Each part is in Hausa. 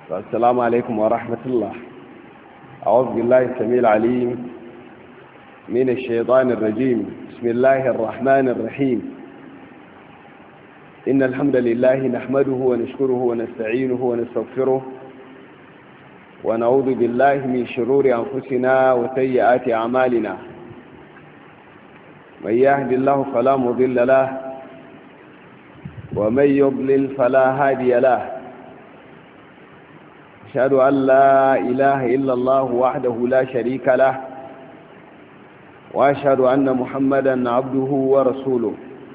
السلام عليكم ورحمة الله. أعوذ بالله السميع العليم من الشيطان الرجيم. بسم الله الرحمن الرحيم. إن الحمد لله نحمده ونشكره ونستعينه ونستغفره ونعوذ بالله من شرور أنفسنا وسيئات أعمالنا. من يهد الله فلا مضل له ومن يضلل فلا هادي له. أشهد أن لا إله إلا الله وحده لا شريك له وأشهد أن محمدا عبده ورسوله.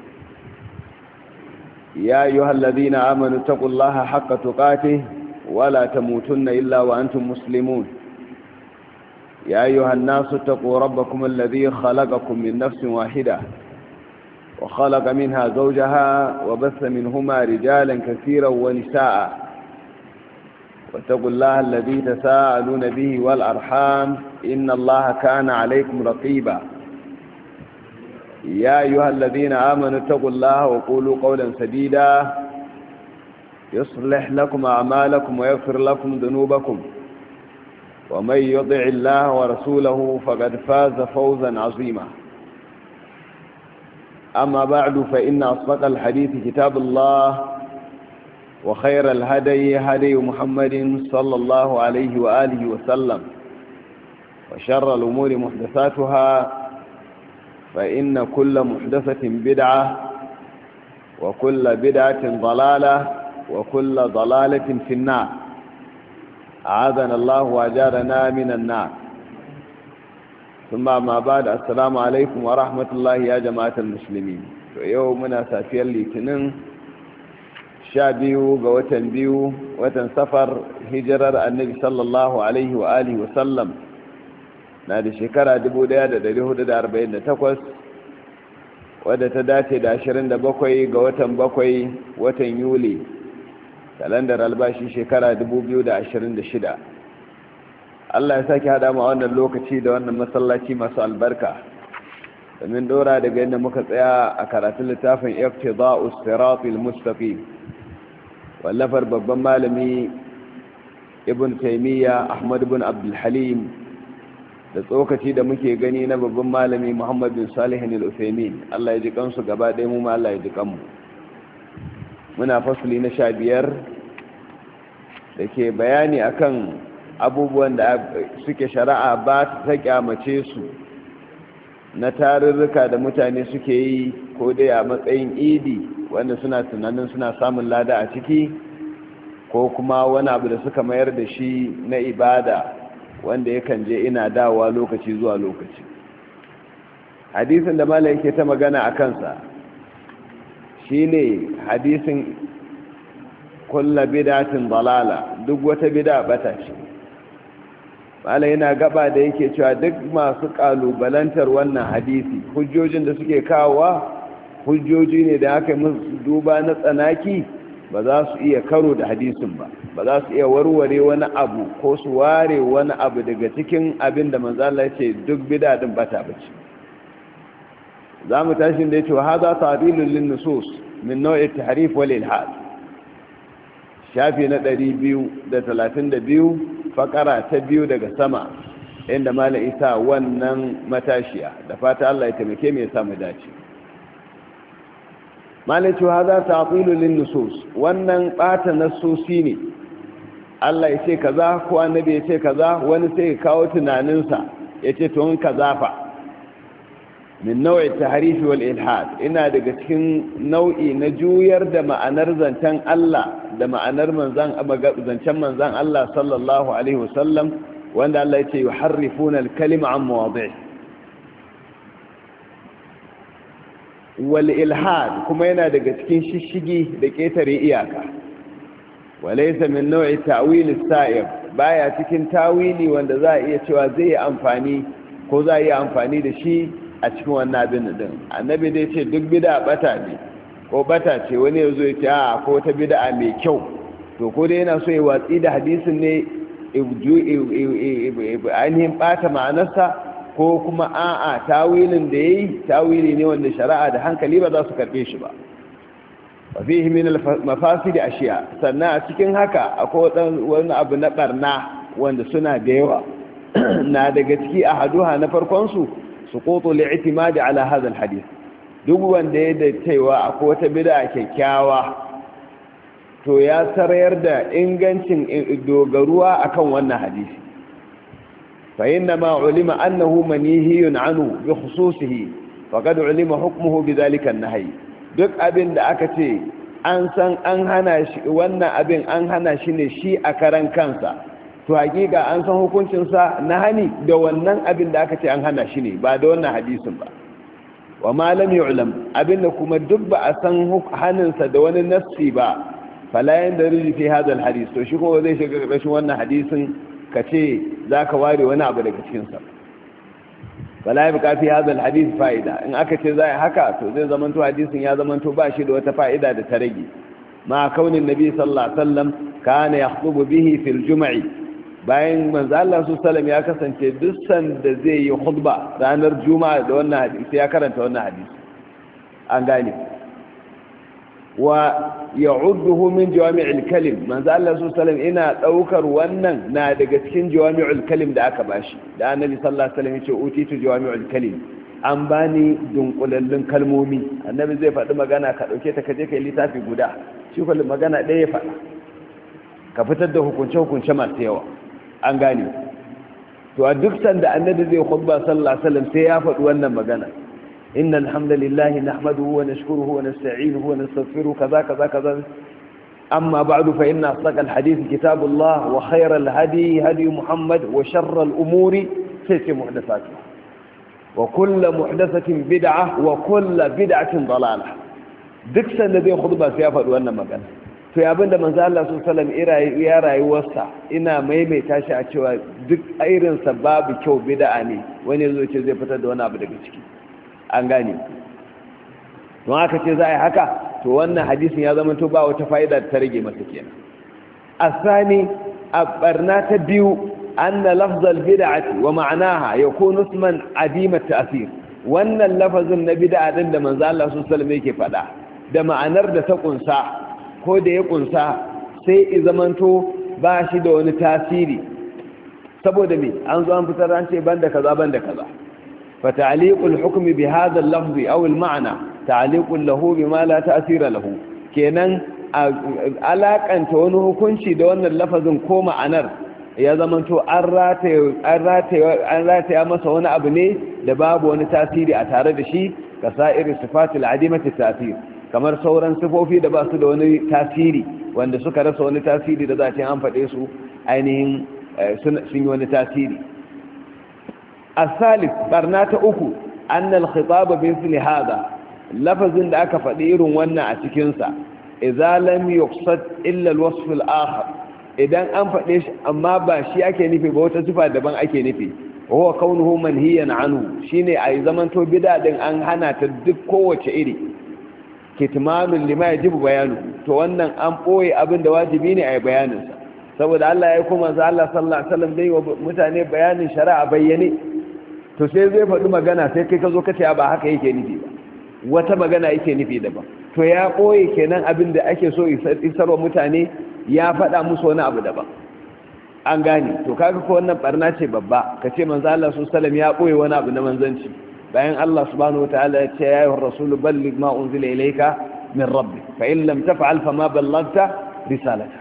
يا أيها الذين آمنوا اتقوا الله حق تقاته ولا تموتن إلا وأنتم مسلمون. يا أيها الناس اتقوا ربكم الذي خلقكم من نفس واحدة وخلق منها زوجها وبث منهما رجالا كثيرا ونساء. واتقوا الله الذي تساءلون به والأرحام إن الله كان عليكم رقيبا. يا أيها الذين آمنوا اتقوا الله وقولوا قولا سديدا يصلح لكم أعمالكم ويغفر لكم ذنوبكم ومن يطع الله ورسوله فقد فاز فوزا عظيما. أما بعد فإن أصدق الحديث كتاب الله وخير الهدي هدي محمد صلى الله عليه وآله وسلم وشر الأمور محدثاتها فإن كل محدثة بدعة وكل بدعة ضلالة وكل ضلالة في النار. أعاذنا الله وأجارنا من النار. ثم ما بعد السلام عليكم ورحمة الله يا جماعة المسلمين. يومنا سافيا لتنين biyu ga watan biyu watan safar hijirar annabi sallallahu alaihi wa alihi wa sallam na da shekara 1448 wadda ta dace da 27 ga watan bakwai watan yuli kalandar albashi shekara 2026. Allah ya sake hada mu a wannan lokaci da wannan masallaci masu albarka domin dora daga yadda muka tsaya a karatun littafin iqtida'us siratal mustaqim wallafar babban malami ibn taimiyya ahmad ibn abdulhalim da tsokaci da muke gani na babban malami muhammad bin salihin al-uthaymin. Allah ya ji kansu gaba ɗaya mu ma Allah ya ji kanmu. Muna fasuli na 15 da ke bayani akan abubuwan da suke shari'a ba ta kyamace su na tarurruka da mutane suke yi ko dai a matsayin idi wanda suna tunanin suna samun lada a ciki ko kuma wani abu da suka mayar da shi na ibada wanda yakan je ina dawowa lokaci zuwa lokaci. Hadisin da malai yake ta magana a kansa shine hadisin kullu bid'atin dalala, duk wata bid'a bata ce. malai yana gaba da yake cewa duk masu kalubalantar wannan hadisi hujjojin da suke kawowa hujjoji ne da aka musu duba na tsanaki, ba za su iya karo da hadisin ba za su iya warware wani abu ko su ware wani abu daga cikin abin da manzo Allah ya ce duk bid'a din bata bace. zamu tashi da yace hada ta'dilun lin nusus min naw'i at-tahrif wal ilhad, shafi na 232 fakara ta 2 daga sama inda malai isa wannan matashiya da fata Allah ya taimake mu ya samu dace. malice hada ta'tilu lin nusus, wannan bata nasusi ne. Allah ya ce kaza ko annabi ya ce kaza, wani sai ya kawo tunaninsa ya ce to in kaza fa min nau'i tahrif wal ilhad, ina daga cikin nau'i na juyar da ma'anar zancen Allah da ma'anar zancen manzan Allah sallallahu alaihi wasallam, wanda Allah ya ce yuharrifuna al-kalima an mawadi'i. wal ilhad kuma yana daga cikin shishigi da ketare iyaka. walaysa min nau'i ta'wil as-sa'ir, baya cikin tawili wanda za a iya cewa zai yi amfani ko za a yi amfani da shi a cikin wannan abin din. Annabi dai ce duk bid'a bata ne ko bata ce, wani yazo ya ce a ko ta bid'a mai kyau, to ko dai yana so ya watsi da hadisin ne ainihin bata ma'anarsa, ko kuma a'a tawilin da yayi tawili ne wanda shari'a da hankali ba za su karbe shi ba. wa fihi min al-mafasid ashiya sannan a cikin haka akwai wani abu na barna wanda suna da yawa na daga ciki ahaduha na farkon su suqutu li'timadi ala hadha al-hadith duk wanda ya da cewa akwai wata bid'a kyakkyawa to ya sarayar da ingancin dogaruwa akan wannan hadisi fa inna ma ulima annahu manihiyun anhu bi khususihi faqad ulima hukmuhu bidhalika an-nahy duk abin da aka ce an san an hana shi wannan abin an hana shi ne shi a karan kansa to hakika an san hukuncin sa na hani da wannan abin da aka ce an hana shi ne ba da wannan hadisin ba wa ma lam yu'lam abinda kuma duk ba a san haninsa da wani nassi ba fala yandarij fi hadha alhadith to shi ko zai shiga ƙarshen wannan hadisin kace zaka ware wani abu daga cikin sa fala yabqa fi hadha alhadith fa'ida in aka ce zai haka to zai zamanto hadisin ya zamanto ba shi da wata fa'ida da ta rage ma kaunin nabi sallallahu alaihi wasallam kana yakhutubu bihi fil jum'i bayan manzo Allah sallallahu ya kasance duk sanda zai yi khutba ranar juma'a da wannan hadisi ya karanta wannan hadisi an gane wa ya'udduhu min jawami'il kalim manzo Allah sallallahu ina daukar wannan na daga cikin jawami'ul kalim da aka bashi da annabi sallallahu alaihi wasallam yace utitu jawami'ul kalim an bani dunkulallun kalmomi annabi zai faɗi magana ka dauke ta kaje kai littafi guda shi kullum magana ɗaya ya faɗa ka fitar da hukunce masu yawa an gane to a duk sanda annabi zai khutba sallallahu alaihi wasallam sai ya faɗi wannan magana innal hamdalillahi nahmaduhu wa nashkuruhu wa nasta'inuhu wa nastaghfiruhu kaza kaza kaza amma ba'du fa inna asdaqal hadith kitabullah wa khayral hadi hadi muhammad wa sharral umuri sayyi muhdathatuha wa kullu muhdathatin bid'ah wa kullu bid'atin dalalah duk sanda zai khutba sai ya faɗi wannan magana to abinda manzo Allah sallallahu alaihi ya rayuwarsa ina maimaita shi a cewa duk irin sa babu kyau bid'a ne wani yazo ce zai fitar da wani abu daga ciki an gane don haka ce za a yi haka to wannan hadisin ya zama to ba wata fa'ida da ta rage masa kenan asani a barna ta biyu anna lafzal bid'ati wa ma'anaha yakunu isman adima ta'sir wannan lafazin na bid'a din da manzo Allah sallallahu alaihi yake faɗa da ma'anar da ta kunsa ko da ya kunsa sai i zamanto ba shi da wani tasiri saboda me an zo an fitar an ce banda kaza banda kaza fa ta'liqul hukmi bi hadha al-lafz aw al-ma'na ta'liqun lahu bima la ta'sira lahu kenan alakanta wani hukunci da wannan lafazin ko ma'anar ya zamanto an rataya masa wani abu ne da babu wani tasiri a tare da shi ka sa'iri sifatil adimati ta'sir kamar sauran sifofi da ba su da wani tasiri wanda suka rasa wani tasiri da za a ce an faɗe su ainihin sun yi wani tasiri asalif barna ta uku annal khitaba bi misli hada lafazin da aka faɗi irin wannan a cikinsa idza lam yuqsad illa alwasf alakhar idan an faɗe shi amma ba shi ake nufi ba wata sifa daban ake nufi huwa kaunuhu manhiyan anhu shine ai zamanto bid'a din an hana ta duk kowace iri kitmanun lima yajibu bayanu to wannan an boye abin da wajibi ne a bayanin sa saboda Allah ya kuma manzo Allah sallallahu alaihi wasallam dai wa mutane bayanin shari'a bayyane to sai zai faɗi magana sai kai ka zo ka ce ba haka yake nufi ba wata magana yake nufi daban to ya boye kenan abin da ake so isarwa mutane ya faɗa musu wani abu daban an gane to kaga ko wannan barna ce babba kace manzo Allah sallallahu alaihi wasallam ya boye wani abu na manzanci bayan Allah subhanahu wataala ya ce ya ayyuhar rasul balligh ma unzila ilayka min rabbik fa in lam taf'al fama ballaghta risalata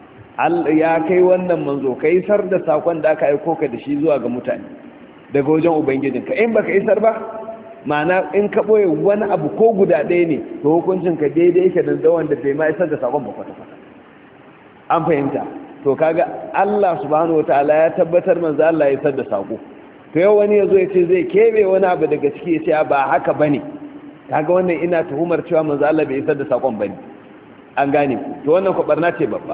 ya kai wannan manzo kai isar da sakon da aka aika ka da shi zuwa ga mutane daga wajen ubangijinka in baka isar ba ma'ana in ka boye wani abu ko guda ɗaya ne to hukuncin ka daidai yake da wanda bai ma isar da sakon ba kwata kwata an fahimta to kaga Allah subhanahu wataala ya tabbatar manzo Allah ya isar da sako to yau wani yazo ya ce zai kebe wani abu daga ciki ya ce ba haka bane kaga wannan ina tuhumar cewa manzo Allah bai isar da sakon bane an gane to wannan ko barna ce babba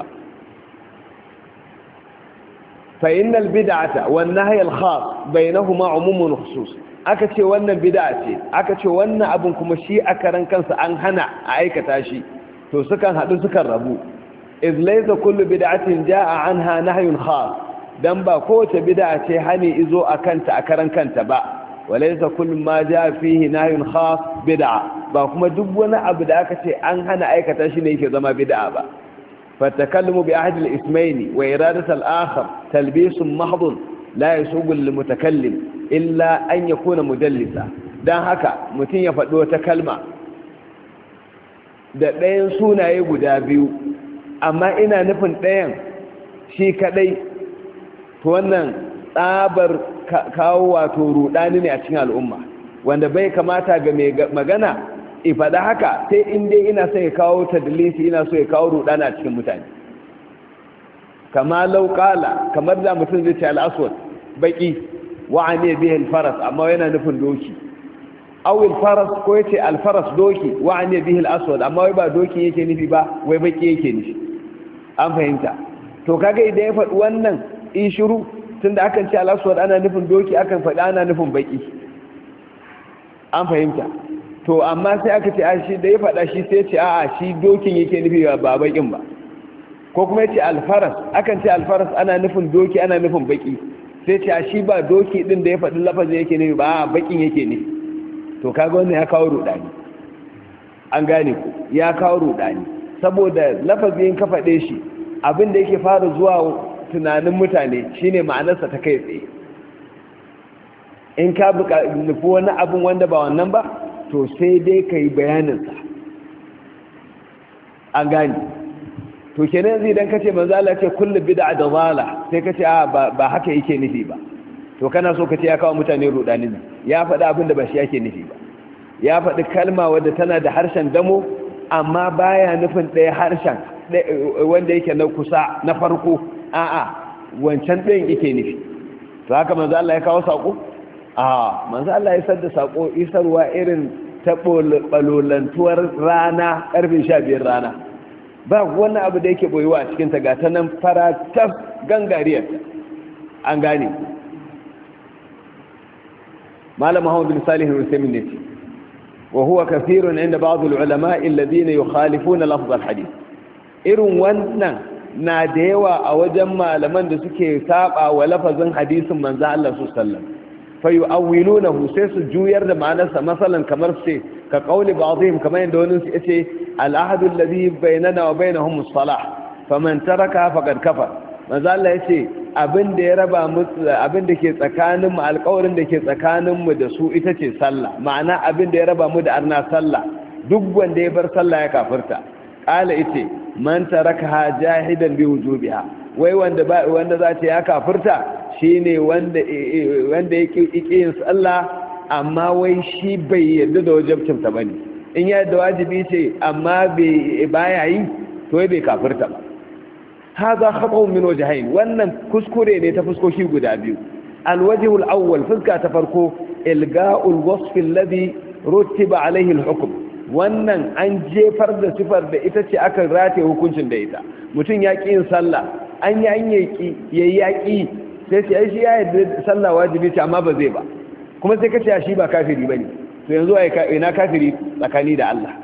fa innal bid'ata wan nahy al khas bainahuma umumun khusus aka ce wannan bid'a ce aka ce wannan abun kuma shi a karan kansa an hana a aikata shi to sukan hadu sukan rabu iz laysa kullu bid'atin jaa anha nahyun khas dan ba kowace bid'a ce hani izo akanta a karan kanta ba walaysa kullu ma jaa fihi nahyun khas bid'a ba kuma duk wani abu da aka ce an hana aikata shi ne yake zama bid'a ba fatakallamu bi ahad al-ismayn wa iradat al-akhar talbis mahdh la yasugu lil-mutakallim illa an yakuna mudallisa dan haka mutun ya faɗo ta kalma da ɗayan sunaye guda biyu amma ina nufin ɗayan shi kadai to wannan tsabar kawo wato rudani ne a cikin al'umma wanda bai kamata ga mai magana ifada haka sai in dai ina so ya kawo tadlisi ina so ya kawo rudani a cikin mutane kama lauqala kamar da mutum zai ce al-aswad baki wa ane bihi al-faras amma yana nufin doki aw al-faras ko yace al-faras doki wa ane bihi al-aswad amma wai ba doki yake nufi ba wai baki yake nufi an fahimta to kaga idan ya faɗi wannan in shiru tunda akan ce al-aswad ana nufin doki akan faɗi ana nufin baki an fahimta to amma sai aka ce shi da ya faɗa shi sai ce a'a shi dokin yake nufi ba bakin ba ko kuma yace al-faras akan ce al-faras ana nufin doki ana nufin baki sai ce shi ba doki din da ya faɗi lafazin yake nufi ba bakin yake nufi to kaga wannan ya kawo rudani an gane ku ya kawo rudani saboda lafazin ka faɗe shi abin da yake fara zuwa tunanin mutane shine ma'anarsa ta kai tsaye in ka nufi wani abin wanda ba wannan ba to sai dai ka yi bayaninsa an gani to kenan zai idan ka ce manzala ce kullum bida da zala sai ka ce ba haka yake nufi ba to kana so ka ce ya kawo mutane rudanin ya faɗi abin da ba shi yake nufi ba ya faɗi kalma wadda tana da harshen damo amma baya nufin ɗaya harshen wanda yake na kusa na farko a'a wancan ɗayan yake nufi to haka manzo Allah ya kawo sako manzo Allah ya sadda sako isarwa irin ta balolantuwar rana karfe 15 rana ba wani abu da yake boyewa a cikin ta gata nan faratas gangariyar an gane malam Muhammad bin Salih al-Uthaymeen ne ce wa huwa kathirun inda ba'd al-ulama alladhina yukhalifuna lafz al-hadith irin wannan na da yawa a wajen malaman da suke saba wa lafazin hadisin manzo Allah sallallahu alaihi wasallam fayu'awwilunahu sai su juyar da ma'anarsa masalan kamar sai ka qauli ba'dihim kamar yadda wani su yace al-ahadu alladhi bainana wa bainahum as-salah faman taraka faqad kafar manzo Allah yace abin da ya raba mu abin da ke tsakanin mu alƙawarin da ke tsakanin mu da su ita ce sallah ma'ana abin da ya raba mu da arna sallah duk wanda ya bar sallah ya kafirta qala yace man tarakaha jahidan bi wujubiha wai wanda za ta ya kafirta shine wanda yake yin sallah amma wai shi bai yarda da wajibcin ta bane in ya da wajibi ce amma baya yi to bai kafirta ba hada khata'un min wajhayn wannan kuskure ne ta fuskoki guda biyu alwajhul awwal fuska ta farko ilga'ul wasf alladhi rutiba alayhi alhukm wannan an jefar da sifar da ita ce aka rataye hukuncin da ita mutum ya ƙi yin sallah an yi yaƙi sai sai shi ya yadda sallah wajibi ce amma ba zai ba kuma sai ka ce shi ba kafiri ba ne to yanzu ina kafiri tsakani da Allah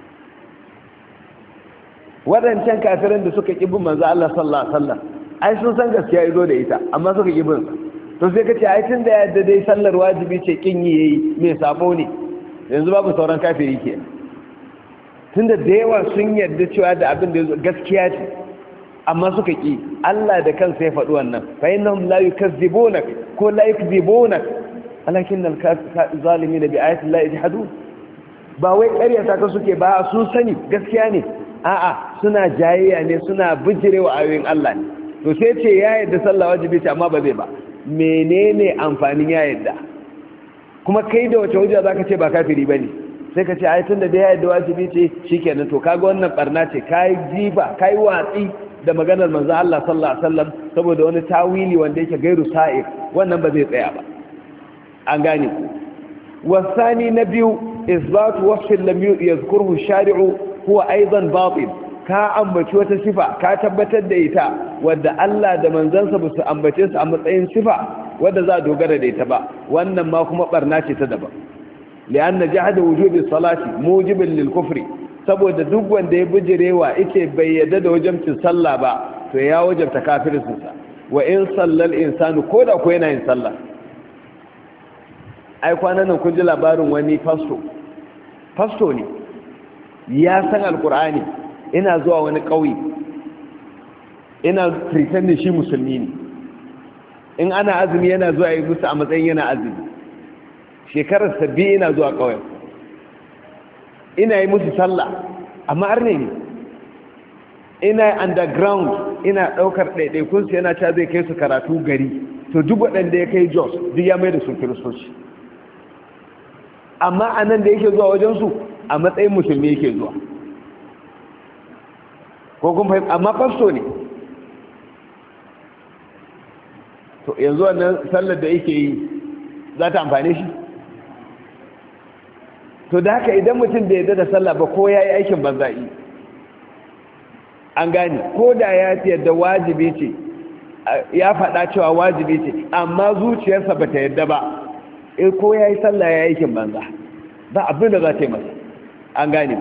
waɗancan kafirin da suka ƙi bin manzo Allah sallallahu alaihi wasallam ai sun san gaskiya yazo da ita amma suka ƙi bin to sai ka ce ai tun da ya yadda dai sallar wajibi ce kin yi yayi me sabo ne yanzu babu sauran kafiri ke tunda da yawa sun yarda cewa da abin da gaskiya ce amma suka ki Allah da kansa ya faɗi wannan fa innahum la yukazzibunak ko la yukzibunak walakin al-zalimin bi ayati Allah yajhadun ba wai ƙaryata ka suke ba sun sani gaskiya ne a'a suna jayayya ne suna bijirewa ayoyin Allah ne to sai ce ya yarda sallah wajibi ce amma ba zai ba menene amfanin ya yarda kuma kai da wace hujja zaka ce ba kafiri bane sai ka ce ai tunda da ya yarda wajibi ce shikenan to kaga wannan barna ce kai jiba kai watsi da maganar manzo Allah sallallahu alaihi wasallam saboda wani tawili wanda yake gairu sa'ir wannan ba zai tsaya ba an gane wasani na biyu isbat wasf lam yadhkuruhu shari'u huwa aidan batil ka ambaci wata sifa ka tabbatar da ita wadda Allah da manzansa ba su ambace su a matsayin sifa wadda za a dogara da ita ba wannan ma kuma barna ce ta daban li'anna jahada wujubi salati mujibin lil kufri saboda duk wanda ya bijirewa yake bai yadda da wajibcin sallah ba to ya wajabta kafirinsa wa in sallal insanu koda ko yana yin sallah ai kwanan nan kun ji labarin wani fasto ne ya san alkur'ani, ina zuwa wani ƙauye ina pretending shi musulmi ne, in ana azumi yana zuwa yi musu a matsayin yana azumi, shekarar sabbi ina zuwa ƙauyen ina yi musu sallah, amma arne ne, ina underground ina ɗaukar ɗaiɗaikunsu yana ca zai kai su karatu gari, to duk waɗanda ya kai jos duk ya mai da su kiristoci, amma a nan da yake zuwa wajensu a matsayin musulmi yake zuwa, ko kun fahimta, amma fasto ne. To yanzu wannan sallar da yake yi za ta amfane shi? To da haka idan mutum da yadda da sallah ba ko ya yi aikin banza'i, an gane, ko da ya yadda wajibi ce, ya faɗa cewa wajibi ce, amma zuciyarsa ba ta yadda ba, ko ya yi sallah ya yi aikin banza, ba abin da za ta yi masa, an gane.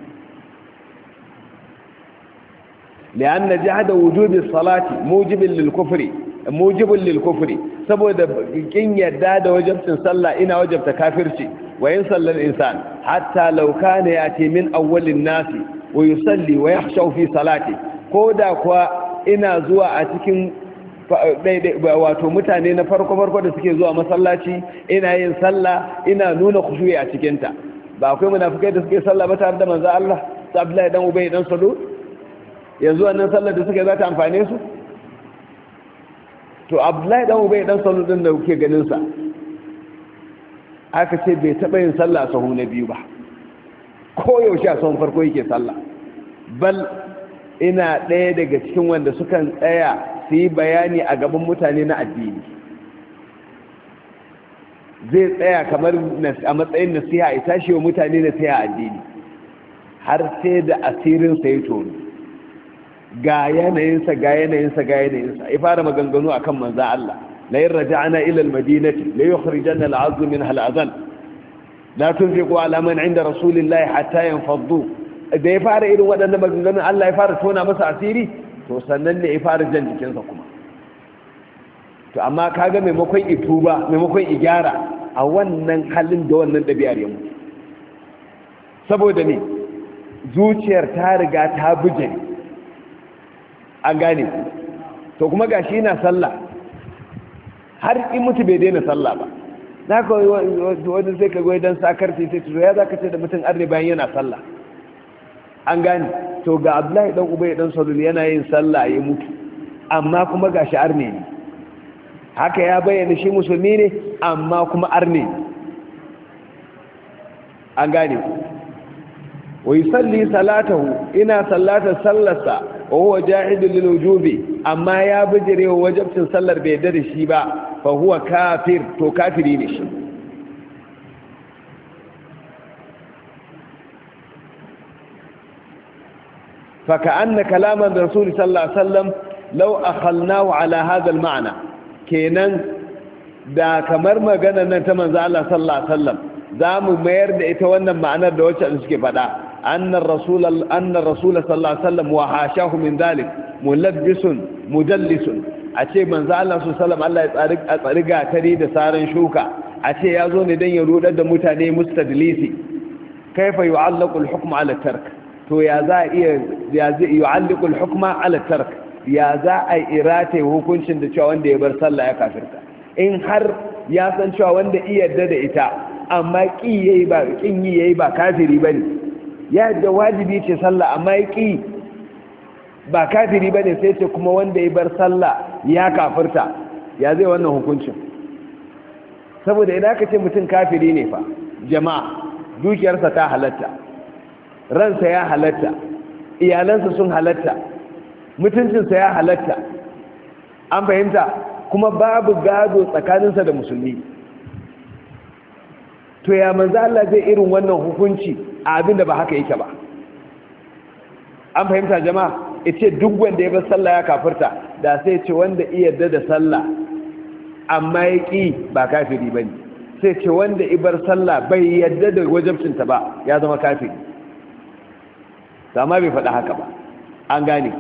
li'anna jahada wujubi salati mujibin lil kufri, saboda kin yadda da wajibcin sallah ina wajabta kafirci. wa in sallal insan hatta law kana yati min awwalin nasi wa yusalli wa yakhshaw fi salati, koda kuwa ina zuwa a cikin wato mutane na farko da suke zuwa masallaci, ina yin sallah ina nuna khushu'i a cikin ta. Ba akwai munafikai da suke sallah ba tare da manzo Allah, sai Abdullahi dan Ubay dan Salul, yanzu wannan sallar da suke za ta amfane su? To Abdullahi dan Ubay dan Salul din da kuke ganin sa, aka ce bai taba yin sallah sahu na biyu ba, ko yaushe a sahun farko yake sallah, bal ina ɗaya daga cikin wanda sukan tsaya su yi bayani a gaban mutane na addini, zai tsaya kamar a matsayin nasiha ya tashi wa mutane nasiha addini, har sai da asirinsa ya tono, ga yanayinsa ya fara maganganu akan manzan Allah. la yin raja'ana ila al-madinati la yukhrijanna al-'azmu minha al-'azal la tunfiqu ala man 'inda rasulillahi hatta yanfaddu. da ya fara irin waɗannan maganganun Allah ya fara tona masa asiri, to sannan ne ya fara jan jikinsa kuma. To amma kaga maimakon ituba, maimakon igyara, a wannan halin da wannan ɗabi'ar ya mutu, saboda ne zuciyar ta riga ta buje, an gane. to kuma gashi yana sallah, har in mutu bai daina sallah ba. za ka wani sai ka goyi don sakarci sai to ya za ka ce da mutum arne bayan yana sallah, an gane. to ga Abdullahi dan Ubay dan Salul yana yin sallah ya mutu, amma kuma gashi arne ne, haka ya bayyana shi musulmi ne amma kuma arne, an gane. wa yusalli salatahu, ina sallatar sallarsa, wa huwa jahidun lil wujubi, amma ya bijire wa wajibcin sallar bai yarda da shi ba, fa huwa kafir, to kafiri ne shi. fa ka'anna kalaman rasul sallallahu alaihi wasallam law akhalnahu ala hadha al ma'na, kenan da kamar maganar nan ta manzo Allah sallallahu alaihi wasallam zamu mayar da ita wannan ma'anar da wacce suke faɗa, annar rasul sallallahu alaihi wasallam wa hashahu min dhalik mulabbisun mujallisun, a ce manzo Allah sallallahu alaihi wasallam Allah ya tsari gatari da saran shuka, a ce yazo ne dan ya rudar da mutane mustadlisi. kaifa yu'allaqu al-hukmu ala tark, to ya za yu'allaqu al-hukma ala tark, ya za a irata hukuncin da cewa wanda ya bar sallah ya kafirta, in har ya san cewa wanda iya yarda da ita amma kin yayi ba kafiri bane, ya da wajibi ce sallah amma yaki ba kafiri bane, sai ce kuma wanda ya bar sallah ya kafirta, ya zai wannan hukuncin? saboda idan aka ce mutum kafiri ne fa jama'a, dukiyarsa ta halatta, ransa ya halatta, iyalansa sun halatta, mutuncinsa ya halatta, an fahimta, kuma babu gado tsakaninsa da musulmi. to ya manzo Allah zai irin wannan hukunci a abin da ba haka yake ba? An fahimta jama'a? Yace duk wanda ya bar sallah ya kafirta, da sai ce wanda iya yarda da sallah amma ya ƙi ba kafiri bane, sai ce wanda ibar sallah bai yarda da wajibcinta ba ya zama kafiri. Amma bai faɗa haka ba, an gane.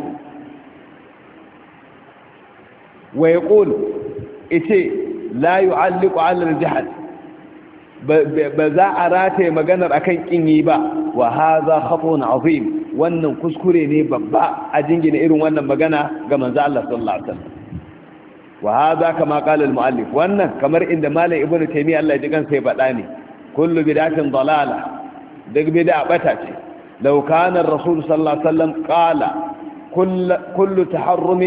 wa yaqul yace la yu'alliqu 'ala al-jahd, ba za a rataye maganar akan kinyi ba wa hadha khatun azim wannan kuskure ne babba a jingina irin wannan magana ga manzo Allah sallallahu alaihi wasallam wa hadha kama qala al muallif wannan kamar inda malam ibnu taymiya Allah ya ji kansa ya faɗa ne kullu bid'atin dalala duk bid'a bata ce law kana ar-rasul sallallahu alaihi wasallam qala kullu taharrumi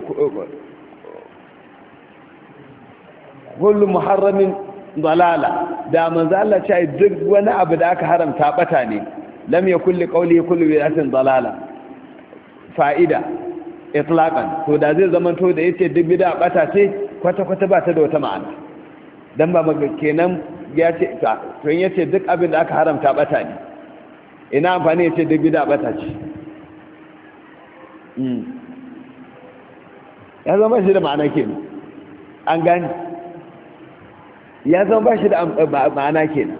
kullu muharramin dalala da manzo Allah ce duk wani abu da aka haramta bata ne lam yakul li qawli kullu bid'atin dalala fa'ida itlaqan to da zai zaman to da yace duk bid'a bata ce kwata kwata ba ta da wata ma'ana dan ba kenan ya ce to in yace duk abin da aka haramta bata ne ina amfani yace duk bid'a bata ce ya zama shi da ma'ana kenan an gani ya zama ba shi da ma'ana kenan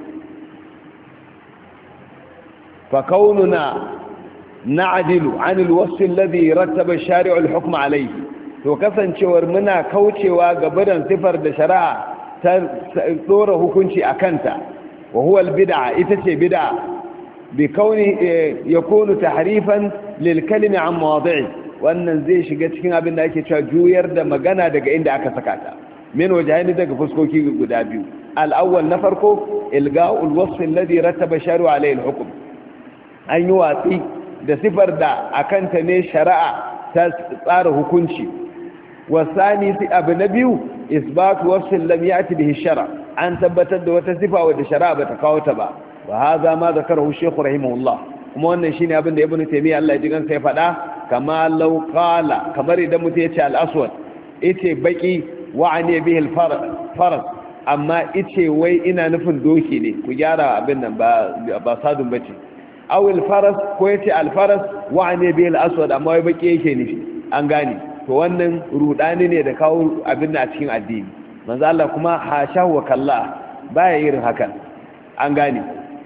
fa kaununa na'dilu 'an al-wasf alladhi rattaba ash-shari'u al-hukm alayhi to kasancewar muna kaucewa ga barin sifar da shari'a ta dora hukunci akanta wa huwa al-bid'a ita ce bid'a bi kauni yakunu tahrifan lil kalimi 'an mawadi'i wannan zai shiga cikin abin da ake cewa juyar da magana daga inda aka saka ta min wajhani daga fuskoki guda biyu al-awwal na farko ilga'ul wasf alladhi rattaba shari'u alayhi al-hukm an yi watsi da sifar da akanta ne shari'a ta tsara hukunci wasani si abu na biyu isbatu wasfin lam yati bihi shara an tabbatar da wata sifa wadda shari'a bata kawo ta ba wa hadha ma zakarahu shaykh rahimahullah kuma wannan shine abin da ibnu taymiya Allah ya ji gansa ya faɗa kama law qala kamar idan mutum ya ce al-aswad yace baki wa ani bihi al-faras amma yace wai ina nufin doki ne ku gyara abin nan ba sadun bace aw al-faras ko yace al-faras wa ani bihi al-aswad amma wai baki yake nufi an gane to wannan rudani ne da kawo abin nan a cikin addini manzo Allah kuma hasha wa kallah baya irin hakan an gane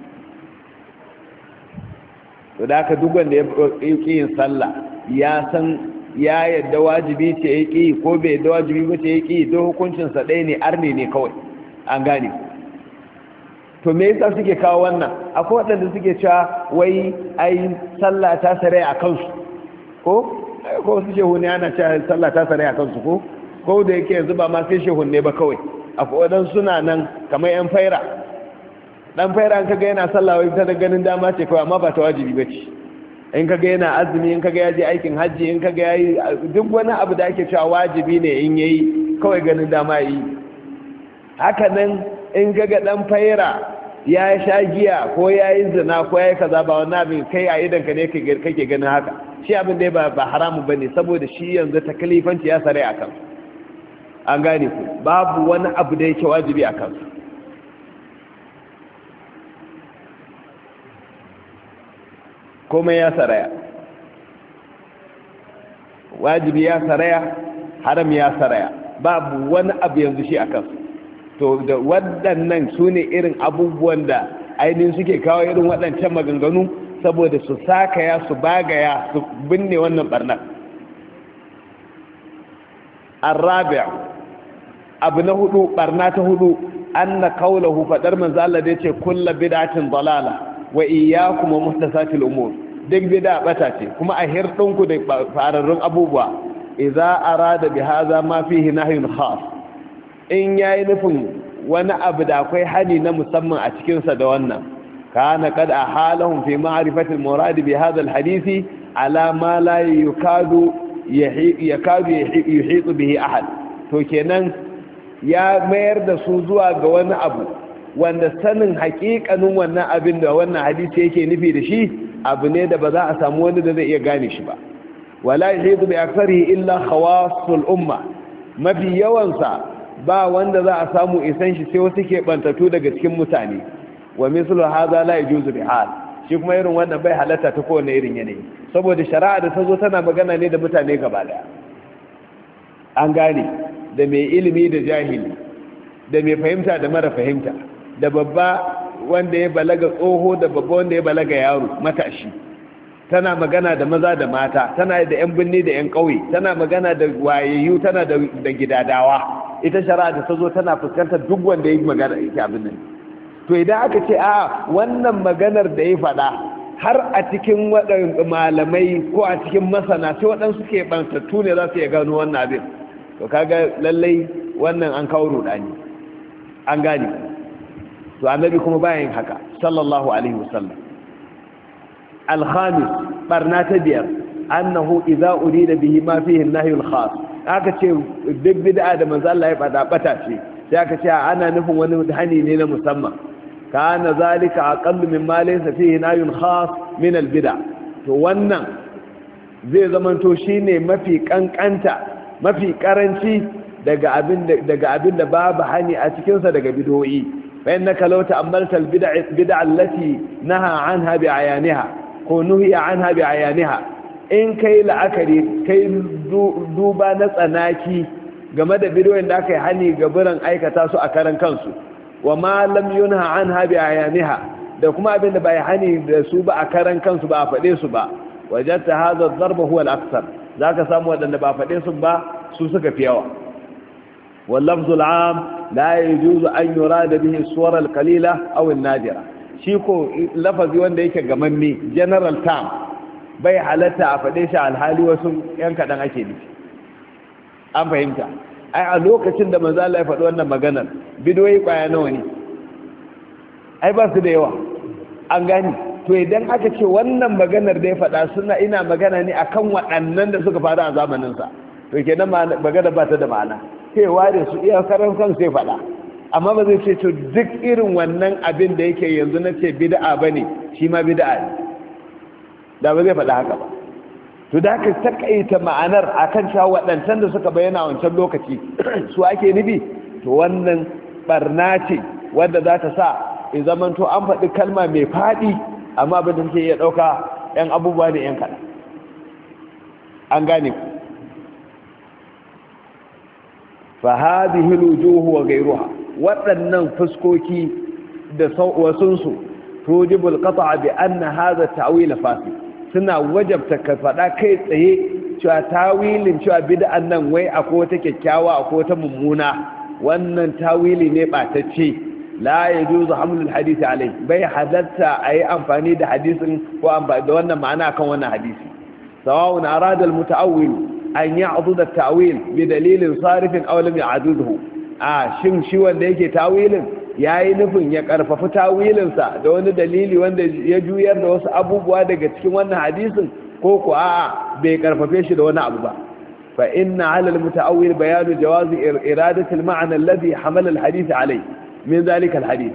to da aka duk wanda ya ƙi yin sallah ya san ya yadda wajibi ce ya ƙi ko bai yadda wajibi ba ce ya ƙi don hukuncinsa ɗaya ne arne ne kawai an gane to me yasa suke kawo wannan akwai waɗanda suke cewa wai ai sallah ta sare a kansu ko su shehu ne ana cewa sallah ta sare a kansu ko da yake yanzu ba ma sai shehu ne ba kawai akwai waɗansu suna nan kamar yan faira dan faira an kaga yana sallah wai ta ganin dama ce kawai amma ba ta wajibi bace in kaga yana azumi in kaga yaje aikin haji in kaga yayi duk wani abu da ake cewa wajibi ne in yayi kawai ganin dama yi haka nan in kaga dan faira ya sha giya ko yayi zina ko yayi kaza ba wannan abin kai a idan ka ne kake ganin haka shi abin da ba haramu bane saboda shi yanzu takalifanci ya sare akan an gane ku babu wani abu da yake wajibi akan su komai ya saraya wajibi ya saraya haram ya saraya babu wani abu yanzu shi akan to da waɗannan su ne irin abubuwan da ainihin suke kawo irin waɗancan maganganu saboda su sakaya su bagaya su binne wannan barnar arabi' abu na hudu barna ta hudu anna qawluhu fadar manzo Allah da yace kullu bid'atin dalala wa iyyakum muhdathatil umur duk bid'a bata ce kuma a hirdinku da fararrun abubuwa idza arada bi hadha ma fihi nahyun khas in yayi nufin wani abu da akwai hani na musamman a cikin sa da wannan kana qad ahalahum fi ma'rifati al-murad bi hadha al-hadith ala ma la yakadu yuhitu bihi ahad to kenan ya mayar da su zuwa ga wani abu wanda sanin hakikanin wannan abin da wannan hadisi yake nufi da shi abu ne da ba za a samu wani da zai iya gane shi ba wala yahidu bi aktsarihi illa khawasul umma mafi yawansa ba wanda za a samu isan shi sai wasu ke bantatu daga cikin mutane wa mislu hadha la yajuzu bi hal shi kuma irin wannan bai halatta ta kowane irin yanayi saboda shari'a da ta zo tana magana ne da mutane gaba daya an gane da mai ilimi da jahili da mai fahimta da mara fahimta da babba wanda ya balaga tsoho da babba wanda ya balaga yaro matashi tana magana da maza da mata tana da yan binni da yan ƙauye tana magana da wayayyu tana da gidadawa ita shari'a da ta zo tana fuskantar duk wanda ya yi magana yake abin nan to idan aka ce a wannan maganar da ya faɗa har a cikin waɗanda malamai ko a cikin masana sai waɗansu ke ɓantattu ne za su iya gano wannan abin to kaga lallai wannan an kawo rudani an gane to annabi kuma bayan haka sallallahu alaihi wasallam al-khamis barna ta biyar annahu idza urida bihi ma fihi an-nahy al-khas aka ce duk bid'a da manzo Allah ya fada bata ce sai aka ce ana nufin wani hani ne na musamman kana zalika aqallu mimma laysa fihi nahyun khas min al-bid'a to wannan zai zamanto shine mafi kankanta mafi karanci daga abin da babu hani a cikin sa daga bid'o'i fa innaka law ta'ammalta al-bid'a allati naha anha bi ayaniha ko nuhiya anha bi ayaniha in kai la'akari kai duba na tsanaki game da bidiyoyin da aka yi hani ga biran aikata su a karan kansu wa ma lam yunha anha bi ayaniha da kuma abin da bai hani da su ba a karan kansu ba a faɗe su ba wajadta hadha ad-darb huwa al-akthar zaka samu wadanda ba faɗe su ba su suka fi yawa wal lafzu al-am la yajuzu an yurada bihi as-suwar al-qalila aw an-nadira shi ko lafazi wanda yake gamamme general term bai halatta a faɗe shi alhali wasu ‘yan kaɗan ake nufi an fahimta ai a lokacin da manzo Allah ya faɗi wannan maganar bidoyi kwaya nawa ne ai ba su da yawa an gani to idan aka ce wannan maganar da ya faɗa suna ina magana ne akan waɗannan da suka faru a zamaninsa to kenan magana ba ta da ma'ana sai ware su iya karan kan sai faɗa amma ba zai ce to duk irin wannan abin da yake yanzu na ce bid'a bane shi ma bid'a ne da ba zai faɗa haka ba to da aka takaita ma'anar akan cewa waɗancan da suka bayyana wancan lokaci su ake nufi to wannan barna ce wadda za ta sa in zamanto an faɗi kalma mai faɗi amma abin da suke iya ɗauka 'yan abubuwa ne 'yan kaɗan an gane ku fa hadhihi al-wujuh wa ghayruha waɗannan fuskoki da wasunsu tujibul qat'a bi anna hadha at-ta'wil fasid suna wajabta ka faɗa kai tsaye cewa tawilin cewa bid'an nan wai akwai wata kyakkyawa akwai wata mummuna wannan tawili ne batacce la yajuzu hamlul hadisi alai bai halatta ayi amfani da hadisin ko amfani da wannan ma'ana kan wannan hadisi sawa'un arada al-muta'awwil an ya'dud at-ta'wil bi dalilin sarifin aw lam ya'dudhu shin shi wanda yake tawilin yayi nufin ya karfafa tawilinsa da wani dalili wanda ya juyar da wasu abubuwa daga cikin wannan hadisin ko ko a'a bai karfafe shi da wani abu ba fa inna 'ala al-muta'awwil bayanu jawazi iradati al-ma'na alladhi hamala al-hadith alayhi min zalika al-hadith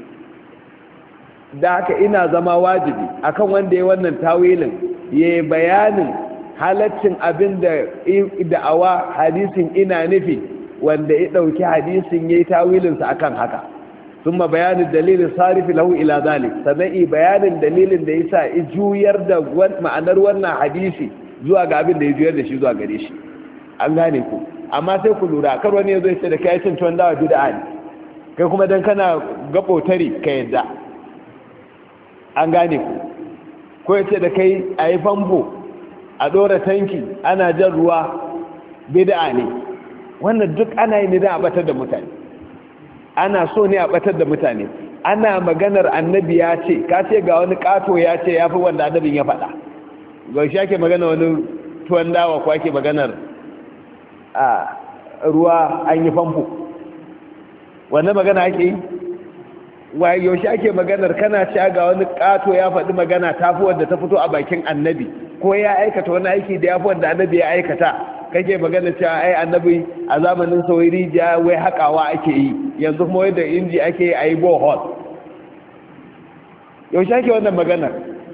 da haka ina zama wajibi akan wanda ya wannan tawilin yayi bayanin halaccin abinda da'awa hadisin ina nufi wanda ya dauki hadisin yayi tawilinsa akan haka thumma bayanin dalilin sarifi lahu ila zalik sanai bayanin dalilin da yasa juyar da ma'anar wannan hadisi zuwa ga abin da ya juyar da shi zuwa gare shi an gane ku amma sai ku lura kar wani yazo ya ce da kai cin tuwon dawa bid'a ne kai kuma dan kana gabotari ka yadda an gane ku ko ya ce da kai ayi famfo a dora tanki ana jan ruwa bid'a ne wannan duk ana yi ne da a batar da mutane ana so ne a batar da mutane ana maganar annabi ya ce ka ce ga wani kato ya ce ya fi wanda annabin ya faɗa ga shi ake magana wani tuwon dawa ko ake maganar a ruwa an yi famfo wannan magana ake yi yaushe ake maganar kana ce ga wani kato ya faɗi magana ta fi wanda ta fito a bakin annabi ko ya aikata wani aiki da ya fi wanda annabi ya aikata kake magana cewa ai annabi a zamanin sauri ja wai hakawa ake yi yanzu kuma wai da inji ake yi a yi bohol yaushe ake wannan maganar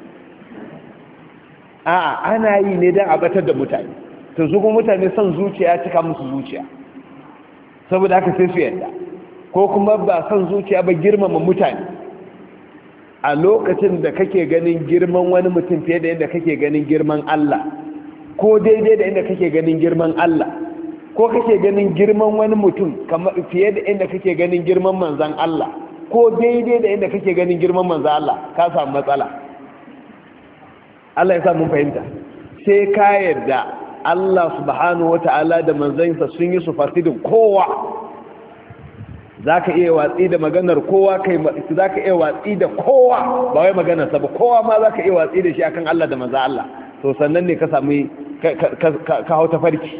ana yi ne don a batar da mutane to su kuma mutane son zuciya cika musu zuciya saboda haka sai su yadda ko kuma ba son zuciya ba girmama mutane a lokacin da kake ganin girman wani mutum fiye da yadda kake ganin girman Allah ko daidai da inda kake ganin girman Allah ko kake ganin girman wani mutum fiye da inda kake ganin girman manzan Allah ko daidai da inda kake ganin girman manzan Allah ka samu matsala Allah ya sa mun fahimta sai ka yarda Allah subhanahu wata'ala da manzansa sun yi su fasidin kowa za ka iya watsi da maganar kowa za ka iya watsi da kowa ba wai maganarsa ba, kowa ma za ka iya watsi da shi akan Allah da manzo Allah, to sannan ne ka sami ka hau ta farki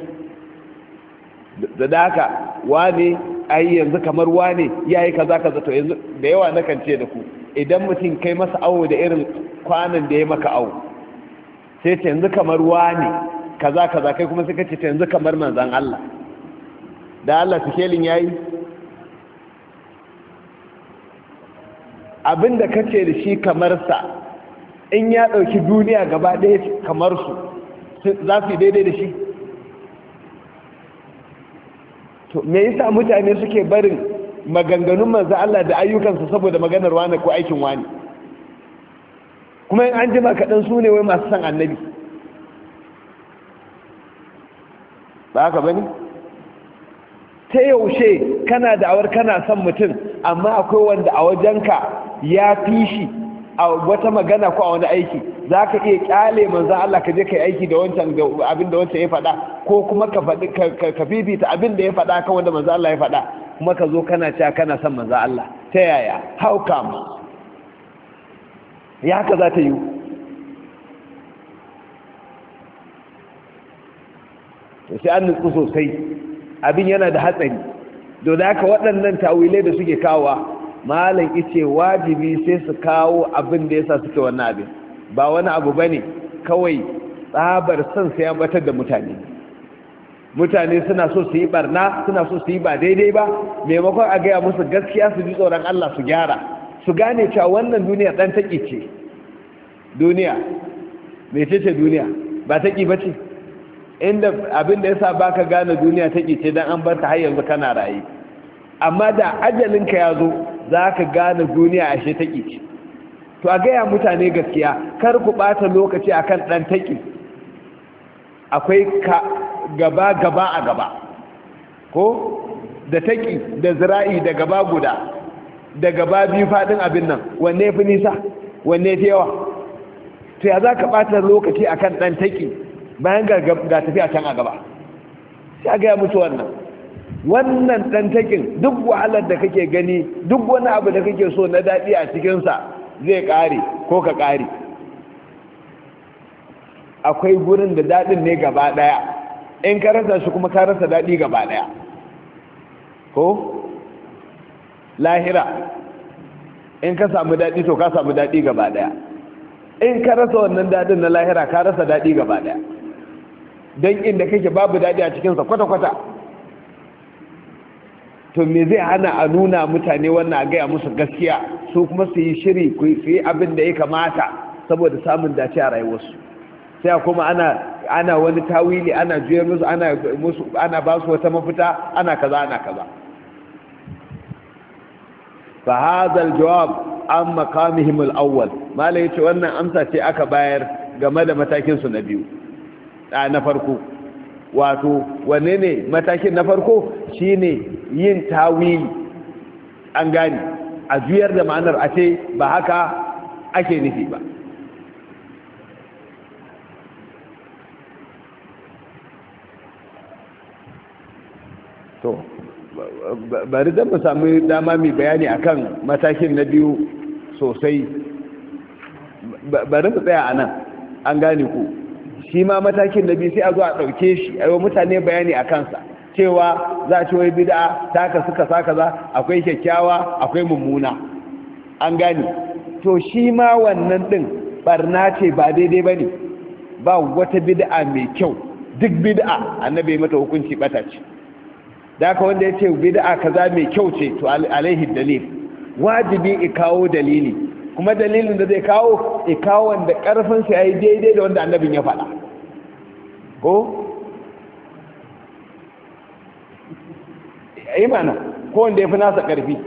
da haka wane ai yanzu kamar wane yayi kaza kaza. To yanzu da yawa na kan ce da ku, idan mutum kai masa awo da irin kwanan da ya maka awo, sai ce yanzu kamar wane kaza kaza, kai kuma sai ka ce yanzu kamar manzon Allah, da Allah sikelin yayi abinda kace da shi kamar sa, in ya dauki duniya gaba ɗaya kamar su za su yi daidai da shi? to me yasa mutane suke barin maganganun manzo Allah da ayyukansu saboda maganar wani ko aikin wani? kuma in an jima kaɗan su ne wai masu san annabi, ba haka bane? ta yaushe kana da'awar kana son mutum amma akwai wanda a wajenka ya fi shi a wata magana ko a wani aiki, za ka iya kyale manzan Allah ka je ka yi aiki da wancan abin da wancan ya faɗa, ko kuma ka fifita abin da ya faɗa kan wanda manzan Allah ya faɗa, kuma ka zo kana cewa kana son manzan Allah? ta yaya? how come? ya haka za ta yi? sai an nutsu sosai, abin yana da hatsari. don haka waɗannan tawilai da suke kawowa, malam ice wajibi sai su kawo abin da yasa suke wannan abin, ba wani abu bane kawai tsabar son sai an batar da mutane suna so su yi barna, suna so su yi ba daidai ba, maimakon a gaya musu gaskiya su ji tsoron Allah su gyara, su gane cewa wannan duniya dan taki ce. duniya mece ce duniya? ba taki bace? inda abin da yasa baka gane duniya taki ce dan an bar ta har yanzu kana rayi, amma da ajalinka ya zo za ka gane duniya ashe taki ce. to a gaya mutane gaskiya, kar ku ɓata lokaci akan ɗan taki. akwai gaba a gaba, ko da taki da zira'i da gaba guda da gaba biyu faɗin abin nan, wanne fi nisa wanne fi yawa? to ya za ka ɓata lokaci akan ɗan taki bayan ga tafiya can a gaba? sai a gaya mutu wannan ɗan takin duk wahalar da kake gani, duk wani abu da kake so na daɗi a cikinsa zai ƙare ko ka ƙare. akwai gurin da daɗin ne gaba ɗaya, in ka rasa shi kuma ka rasa daɗi gaba ɗaya. ko lahira in ka samu daɗi to ka samu daɗi gaba ɗaya, in ka rasa wannan daɗin na lahira ka rasa daɗi gaba ɗaya, don inda kake babu daɗi a cikinsa kwata-kwata. to me zai hana a nuna mutane wannan, a gaya musu gaskiya, su kuma su yi shiri su yi abin da ya kamata saboda samun dace a rayuwarsu? sai kuma ana wani tawili, ana juya musu, ana ba su wata mafita, ana kaza. fa hadha al-jawab an maqamihim al-awwal, malai yace wannan amsa ce aka bayar game da matakin su na biyu. na farko, wato wanne ne matakin na farko? shine yin tawili, an gani, a juyar da ma'anar a ce ba haka ake nufi ba. to bari dan mu sami dama mai bayani akan matakin na biyu sosai, bari mu tsaya anan, an gane ku. shi ma matakin na biyu sai a zo a ɗauke shi a yi wa mutane bayani a kansa, cewa za a ce wai bid'a ta suka sa kaza, akwai kyakkyawa akwai mummuna, an gane. to shi ma wannan din barna ce, ba daidai bane, ba wata bid'a mai kyau, duk bid'a annabi mata hukunci bata ce. da haka wanda ya ce bid'a kaza mai kyau ce, to alaihi dalil, wajibi i kawo dalili, kuma dalilin da zai kawo wanda karfin sa yayi daidai da wanda annabin ya faɗa. ko mana ko wanda ya fi nasa ƙarfi.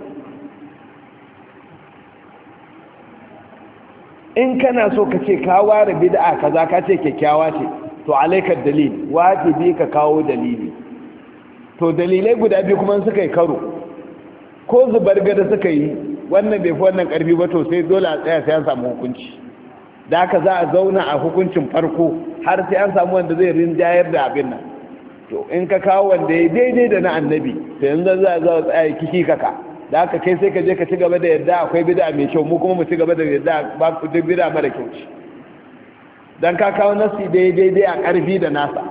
in kana so ka ce ka ware bid'a kaza ka ce kyakkyawa ce, to alaikar dalil, wajibi ka kawo dalili. to dalilai guda biyu kuma suka yi karo, ko zubar gada suka yi, wannan bai fi wannan ƙarfi ba, to sai dole a tsaya sai an samu hukunci. da haka za a zauna a hukuncin farko har sai an samu wanda zai rinjayar da abin nan. to in ka kawo wanda ya daidai da na annabi to yanzu za a tsaya kiki kaka da haka kai sai ka je ka ci gaba da yadda akwai bid'a mai kyau mu kuma mu ci gaba da yadda ba ku duk bid'a mara kyau ce dan ka kawo nasi daidai a karfi da nasa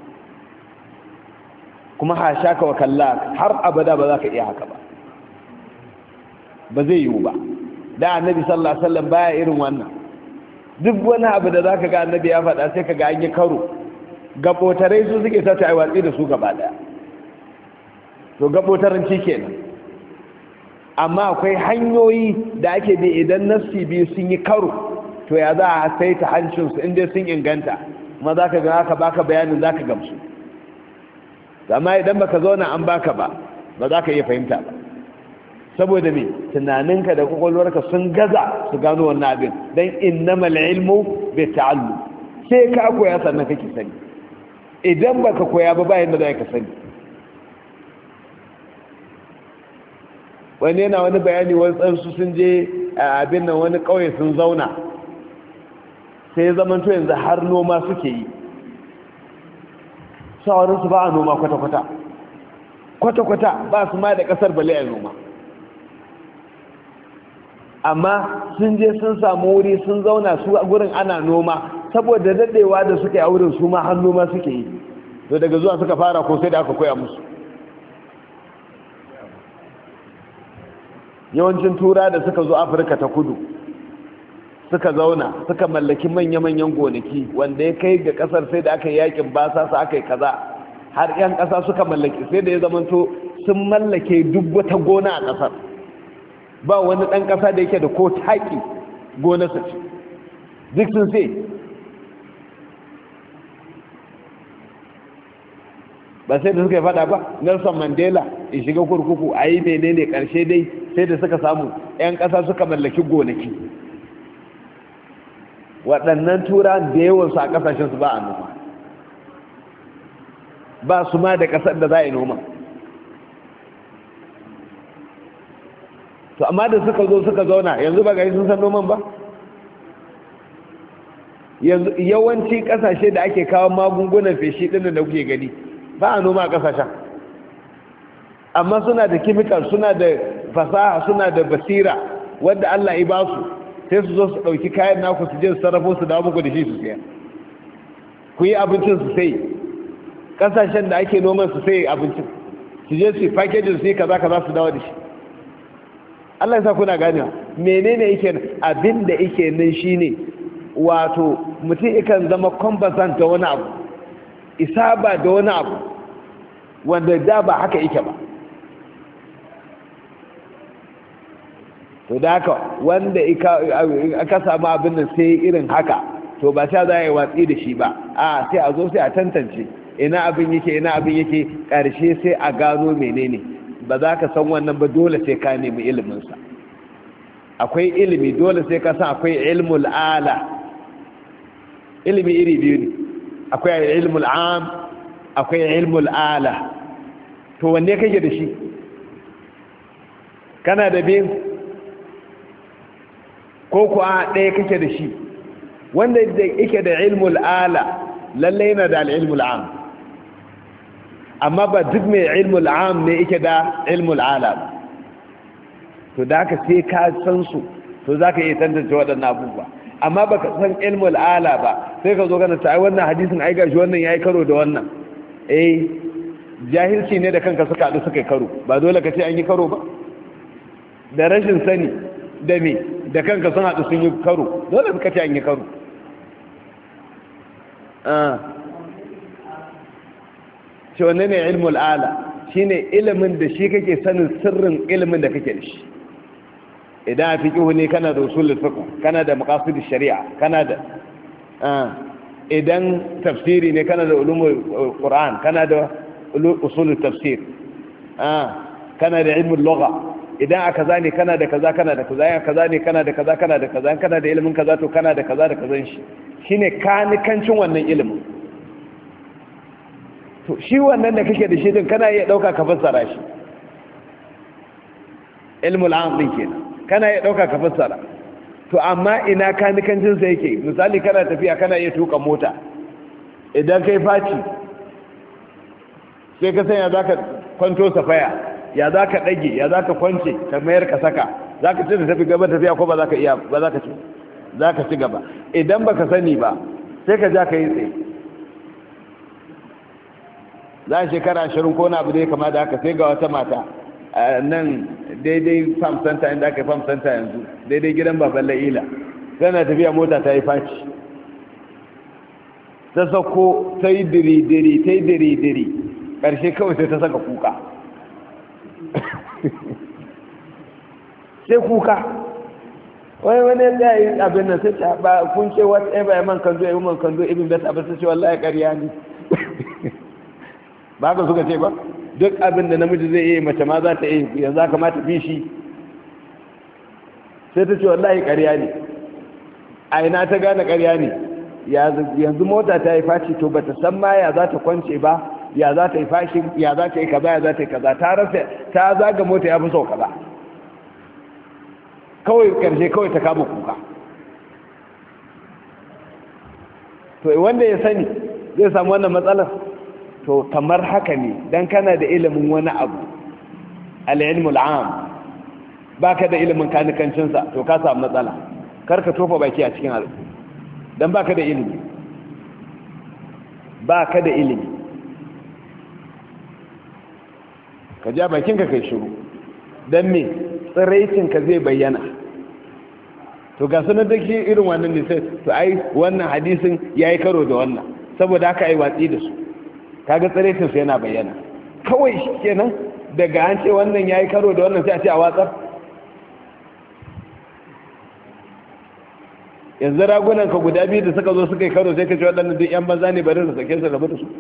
kuma hashaka wa kalla har abada ba za ka iya haka ba zai yiwu ba da annabi sallallahu alaihi wasallam baya irin wannan duk wani abu da zaka ga annabi ya faɗa sai ka ga an yi karo gabotarai su suke ta ai watsi da su gaba daya to gabotaranci kenan amma akwai hanyoyi da ake bi idan nafsi biyu sun yi karo to ya za a saita hancinsu inda sun inganta kuma za ka ga haka baka bayanin za ka gamsu amma idan baka zauna an baka ba za ka iya fahimta ba saboda me tunaninka da kwakwalwarka sun gaza su gano wannan abin don innamal ilmu bai ta'allu sai ka koya sannan kake sani idan baka koya ba bayan da za ka sani wani yana wani bayani wasu sun je abin nan wani kauye sun zauna sai ya zamanto yanzu har noma suke yi shawarinsu ba a noma kwata-kwata ba su ma da kasar bale a noma amma sun je sun samu wuri sun zauna su a gurin ana noma saboda daɗewa da suke a wurin su ma har noma suke yi to daga zuwa suka fara ko sai da aka koya musu yawancin tura da suka zo afirka ta kudu suka zauna suka mallaki manya-manyan gonaki wanda ya kai ga kasar sai da aka yi yakin basa su aka yi kaza har 'yan kasa suka mallaki sai da ya zamanto sun mallake duk wata gona a kasar ba wani ɗan kasa da yake da ko taƙi gonarsa ce duk sun sai ba sai da suka yi fada ba Nelson Mandela ya shiga kurkuku a yi menene karshe dai sai da suka samu 'yan ƙasa suka mallaki gonaki waɗannan tura da yawansu a ƙasashensu ba a noma ba su ma da ƙasar da za a yi noma to amma da suka zo suka zauna yanzu ba gari sun san noman ba yanzu yawanci ƙasashe da ake kawo magungunan feshi ɗin da kuke gani ba a noma a ƙasashen amma suna da kimikal suna da fasaha suna da basira wadda Allah ya ba su sai su zo su ɗauki kayan naku su je su sarrafo su dawo muku da shi su siya ku yi abincin su sai ƙasashen da ake noman su sai abincin su je su yi fakejin su yi kaza kaza su dawo da shi Allah ya sa kuna ganewa menene yake abin da yake nan shine wato mutum ikan zama compensant da wani abu isaba da wani abu wanda da ba haka yake ba to da haka wanda aka samu abin da sai irin haka to ba sha za a yi watsi da shi ba a sai a zo sai a tantance ina abin yake ƙarshe sai a gano menene ba za ka san wannan ba dole sai ka nemi iliminsa akwai ilimi dole sai ka san akwai ilmul ala ilimi iri biyu ne akwai ilmul am akwai ilmul ala to wanne kake da shi kana da biyu ko kuwa ɗaya kake da shi wanda yake da ilmul ala lalle yana da ilmul am amma ba duk mai ilmul am ne yake da ilmul ala ba to da haka sai ka san su to za ka iya tantance waɗannan abubuwa amma ba ka san ilmul ala ba sai ka zo kana ta ai wannan hadisin ai gashi wannan yayi karo da wannan jahilci ne da kanka suka haɗu suka yi karo ba dole ka ce an yi karo ba da rashin sani da me da kanka sun haɗu sun yi karo dole ka ce an yi karo ce wanne ne ilmul ala shine ilimin da shi kake sanin sirrin ilimin da kake da shi idan a fiƙihu ne kana da usulul fiqh kana da maqasid shari'a kana da idan tafsiri ne kana da ulumul qur'an kana da usulul tafsir kana da ilmul lugha idan a kaza ne kana da kaza kana da kaza ya kaza ne kana da kaza kana da kaza kana da ilimin kaza to kana da kaza da kazan shi shine kanikancin wannan ilimin to shi wannan da kake da shi din kana iya dauka ka fassara shi ilmul am din kenan kana iya dauka ka fassara to amma ina kanikancin sa yake misali kana tafiya kana iya tuka mota idan kai faci sai ka san ya za ka kwanto safaya, ya za ka ɗage, ya za ka kwance ka mayar ka saka, za ka ci da tafi gaba tafiya ko ba za ka iya ba, za ka ci, za ka ci gaba. Idan ba ka sani ba sai ka ja ka yi tsaye. za a shekara 20 ko na abu da ya kama da haka, sai ga wata mata nan daidai farm center inda aka yi farm center yanzu, daidai gidan baban la'ila, tana tafiya mota ta yi faci, ta sako ta yi diri-diri ta yi diri-diri, ƙarshe kawai sai ta saka kuka sai kuka wani ya yi abin nan sai ta ba kun ce whatever ya man kanzo ya yi man kanzo ibin best abin ta ce wallahi ƙarya ne ba ka suka ce ba, duk abin da namiji zai yi mace ma za ta yi, yanzu aka mata fi shi. Sai ta ce wallahi ƙarya ne. A ina ta gane ƙarya ne, yanzu mota ta yi fashi to ba ta san ma ya za ta kwance ba, ya za ta yi fashi, ya za ta yi kaza, ya za ta yi kaza, ta rasa ta zaga mota ya fi sau kaza, kawai ƙarshe kawai ta kama kuka. To wanda ya sani zai samu wannan matsalar. To kamar haka ne, dan kana da ilimin wani abu al-ilmul am, baka da ilimin kanikancinsa, to ka samu matsala. Karka tofa baki a cikin alƙu, dan baka da ilimi, baka da ilimi. Ka ja bakinka kai shiru, dan me tsiraicinka zai bayyana. To ga sanar da ke irin wannan ne sai to ai wannan hadisin yayi karo da wannan, saboda haka ai watsi da su. Kaga tsiraitinsu yana bayyana kawai shi kenan, daga an ce wannan ya yi karo da wannan sai a ce a watsar. Yanzu ragunan ka guda biyu da suka zo suka yi karo sai ka ce waɗannan duk 'yan banza ne bari da sake su rabu da su.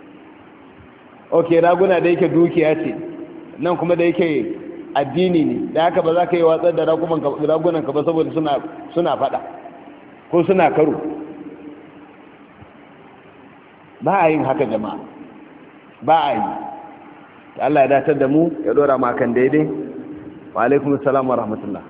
Ok, raguna da yake dukiya ce, nan kuma da yake addini ne, da haka ba za ka yi watsar da ragunan ka ba saboda suna faɗa ko suna karo. Ba a yin haka jama'a, ba a yi. Allah ya datar da mu ya dora makan daidai. Wa alaikum assalam wa rahmatullah.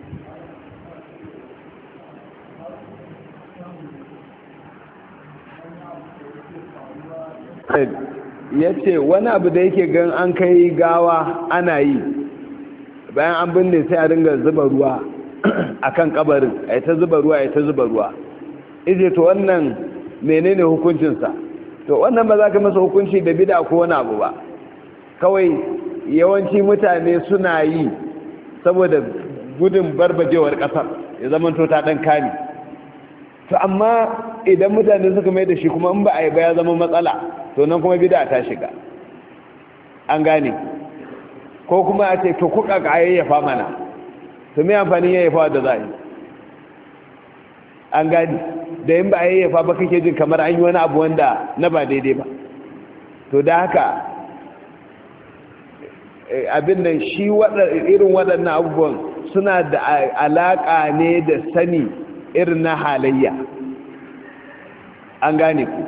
Ya ce wani abu da yake gan an kai gawa ana yi, bayan an binne sai a ringa zuba ruwa a kan kabarin, a yi ta zuba ruwa, a yi ta zuba ruwa. Ije to wannan menene hukuncinsa? To wannan ba za ka masa hukunci da bid'a ko wani abu ba, kawai yawanci mutane suna yi saboda gudun barbajewar kasar ya zamanto ta dan kani. To amma idan mutane suka mai da shi kuma in ba a yi ba ya zama matsala, to nan kuma bid'a ta shiga. An gane ko kuma a ce to kuka ka yayyafa mana, to me amfani yayyafa da za a yi? An gani da yin ba a yayyafa ba kake jin kamar an yi wani abu wanda na ba daidai ba. To da haka abin da shi irin waɗannan abubuwan suna da alaƙa ne da sani irin na halayya. An gane ku,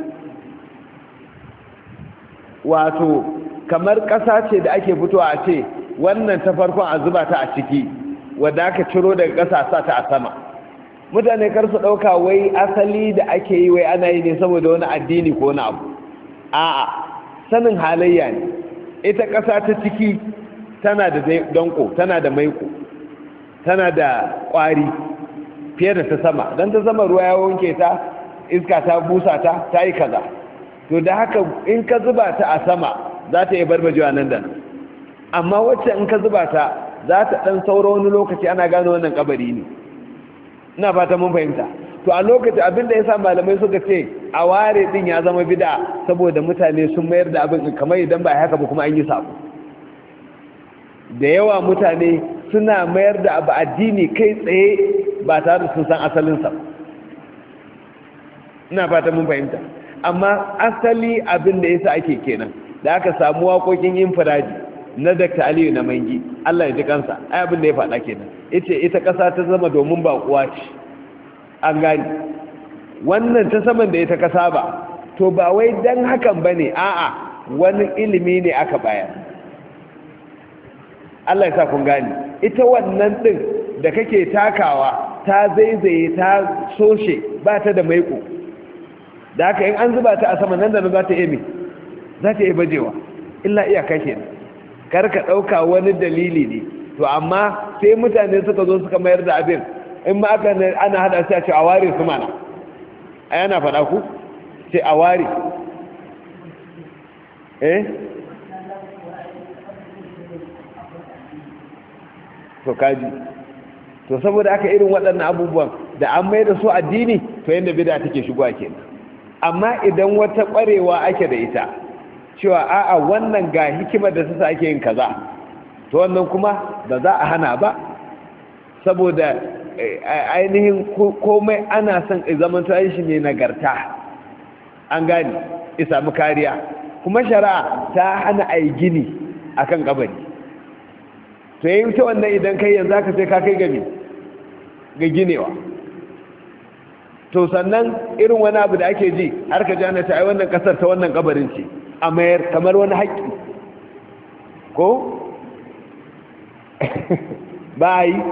wato kamar ƙasa ce da ake fitowa a ce wannan ta farkon a zuba ta a ciki, wadda aka ciro daga ƙasa sa ta a sama. Mutane kar su ɗauka wai asali da ake yi wai ana yi ne saboda wani addini ko wani abu. A'a, sanin halayya ne. Ita ƙasa ta ciki tana da danko, tana da maiko, tana da ƙwari fiye da ta sama. Don ta sama ruwa ya wanke ta, iska ta busa ta, ta yi kaza. To da haka in ka zuba ta a sama za ta iya barbajewa nan da nan. Amma wacce in ka zuba ta za ta ɗan saura wani lokaci ana gano wannan kabari ne. Ina fata mun fahimta. To a lokacin abinda ya sa malamai suka ce a ware din ya zama bid'a saboda mutane sun mayar da abin kamar idan ba haka ba kuma an yi sabo. Da yawa mutane suna mayar da abu addini kai tsaye ba tare da sun san asalinsa. Ina fata mun fahimta. Amma asali abin da yasa ake kenan, da aka samu waƙoƙin infiraji na Dr. Aliyu na Mangi, Allah ya ji kansa, ai abin da ya faɗa kenan. Ita ƙasa ta zama domin baƙuwa ce. An gani wannan ta saman da ita ƙasa ba, to ba wai dan hakan bane, a'a wani ilimi ne aka bayar. Allah ya sa kun gani. Ita wannan din da kake takawa ta zaizaye ta soshe ba ta da maiko, da haka in an zuba ta a sama nan da za ta iya za ta iya bajewa. illa iyaka kenan, kar ka ɗauka wani dalili ne. To amma sai mutane suka zo suka mayar da abin, in ma aka ana hada sai a ce a ware su mana, a yana faɗa ku ce a ware to kaji. To saboda aka irin waɗannan abubuwan da an mai da su addini, to yadda bida take shigowa kenan. Amma idan wata ƙwarewa ake da ita cewa a'a wannan ga hikimar da su ake yin kaza, to wannan kuma ba za a hana ba, saboda ainihin komai ana son zaman tsayin shi ne nagarta, an gani isa mu kariya. Kuma shari'a ta hana a yi gini a kan kabari, to yi ta wannan idan kai yanzu aka sai ka kai gami ga ginewa. To sannan irin wani abu da ake ji har ka jana ta ai wannan kasar ta wannan kabarin ce, a mayar kamar wani haƙƙi ko ba yi.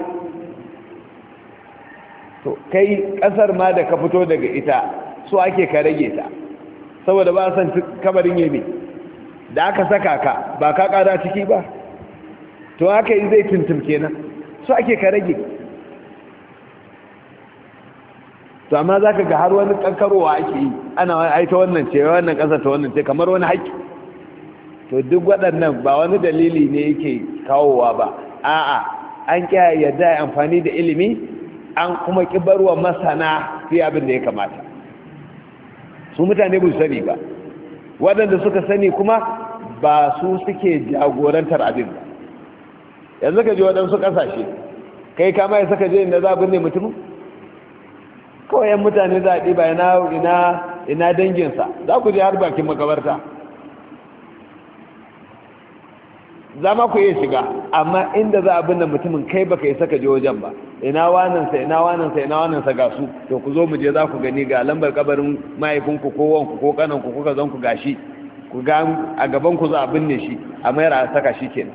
To kai kasar ma da ka fito daga ita so ake ka rage ta, saboda ba san kabarin yame da aka saka ka ba ka kada ciki ba, to haka yi zai tuntum kenan, so ake ka rage. To amma za ka ga har wani kankarowa ake yi, ana aita wannan ce wannan kasar ta wannan ce kamar wani haƙƙi. To duk waɗannan ba wani dalili ne yake kawowa ba, a'a an ƙya yadda amfani da ilimi, an kuma kibarwa masana fi abin da ya kamata. Su mutane ba su sani ba, waɗanda suka sani kuma ba su suke jagorantar abin ba. Yanzu ka je waɗansu ƙasashe, kai kama ya saka je inda za a binne mutumin, kawai yan mutane za a ɗiba ina danginsa, za ku je har bakin makabarta, za ma ku iya shiga, amma inda za a binne mutumin kai baka yi saka je wajen ba, ina wanansa ga su, to ku zo mu je za ku gani ga lambar kabarin mahaifinku ko wanku ko kananku kuka zan ku gashi, ku ga a gaban ku za a binne shi, a mayar a saka shi kenan.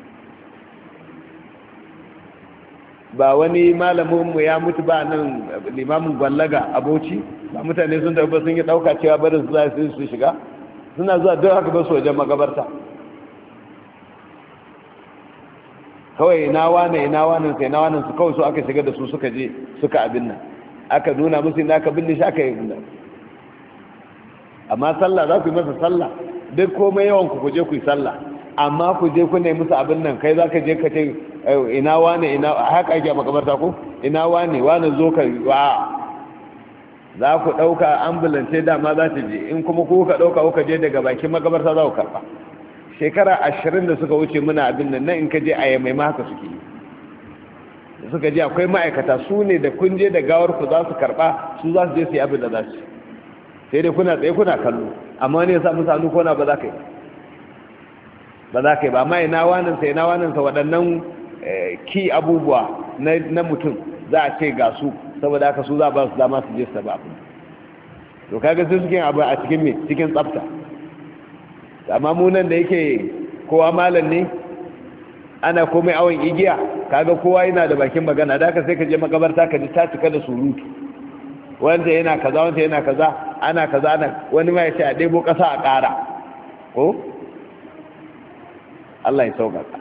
Ba wani malaminmu ya mutu ba nan, limamin gwallaga aboci, ba mutane sun tafi sun yi ɗauka cewa barin su za su shiga, suna zuwa don haka ba su wajen magabarta. Kawai ina wanan su kawai su aka shiga da su suka je suka abin nan, aka nuna musu ina aka binne shi aka yi nan. Amma sallah za ku yi masa sallah, duk komai yawan ku je ku yi sallah, amma ku je ku ne musu abin nan, kai za ka je ka ce ina haka ake a makabarta ko ina wane zo ka wa, za ku ɗauka ambulance dama za ta je, in kuma ku ka ɗauka kuka je daga bakin makabarta za ku karɓa. Shekara 20 da suka wuce muna abin nan in ka je a yamai ma haka suke yi, da suka je akwai ma'aikata su ne da kun je da gawar ku za su karɓa, su za su je su yi abin da za su, sai dai kuna tsaye kuna kallo, amma wani ya sa musu hannu kona ba za ka yi ba, amma ina wanansa waɗannan ki abubuwa na mutum za a ce ga su, saboda haka su za ba su dama su je su ba. To kaga su suke abu a cikin me cikin tsafta. Amma munan da yake kowa malam ne, ana komai awon igiya, kaga kowa yana da bakin magana, da haka sai ka je makabarta ka ji ta cika da surutu, wanda yana kaza ana kaza wani ma ya ce a ɗebo ƙasa a ƙara ko Allah ya sauƙaƙa.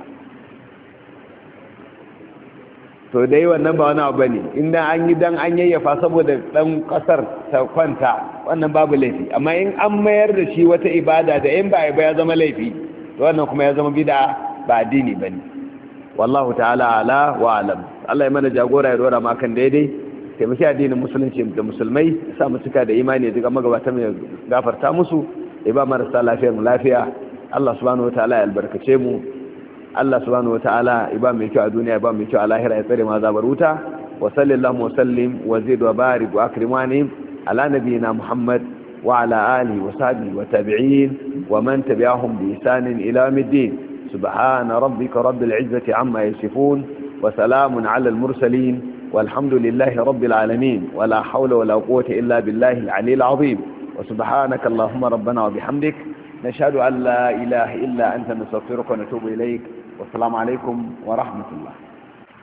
To dai wannan ba wani abu bane, inda an yi dan an yayyafa saboda dan kasar ta kwanta, wannan babu laifi. Amma in an mayar da shi wata ibada da in ba ya zama laifi, to wannan kuma ya zama bid'a, ba addini bane. Wallahu ta'ala ala wa alam. Allah ya mana jagora ya dora makan daidai, taimaki addinin musulunci da musulmai, sa mu cika da imani duka magabata mai gafarta musu, ya ba marasa lafiyar mu lafiya. Allah subhanahu wataala ya albarkace mu, Allah subhanahu wataala ya ba mu kyau a duniya, ya ba mu kyau a lahira, ya tsare ma zabar wuta. Wa sallallahu wa sallim wa zid wa barik wa akrimani ala nabiyyina Muhammad wa ala alihi wa sahbihi wa tabi'in wa man tabi'ahum bi ihsan ila yawmiddin. Subhana rabbika rabbil izzati amma yasifun wa salamun ala al mursalin walhamdulillahi rabbil alamin. Wa la hawla wa la quwwata illa billahi al aliyyil azim. Wa subhanaka allahumma rabbana wa bihamdik نشهد أن لا إله إلا أنت نستغفرك ونتوب إليك والسلام عليكم ورحمة الله.